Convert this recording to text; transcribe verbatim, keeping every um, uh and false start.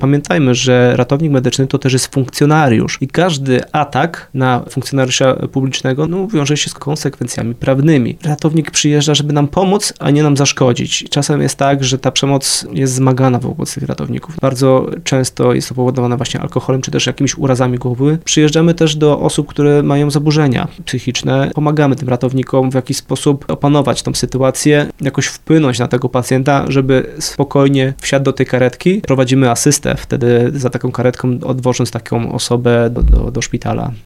Pamiętajmy, że ratownik medyczny to też jest funkcjonariusz i każdy atak na funkcjonariusza publicznego no, wiąże się z konsekwencjami prawnymi. Ratownik przyjeżdża, żeby nam pomóc, a nie nam zaszkodzić. Czasem jest tak, że ta przemoc jest zmagana wobec tych ratowników. Bardzo często jest to powodowane właśnie alkoholem, czy też jakimiś urazami głowy. Przyjeżdżamy też do osób, które mają zaburzenia psychiczne. Pomagamy tym ratownikom w jakiś sposób opanować tą sytuację, jakoś wpłynąć na tego pacjenta, żeby spokojnie wsiadł do tej karetki. Prowadzimy asystę wtedy za taką karetką, odwożąc taką osobę do, do, do szpitala.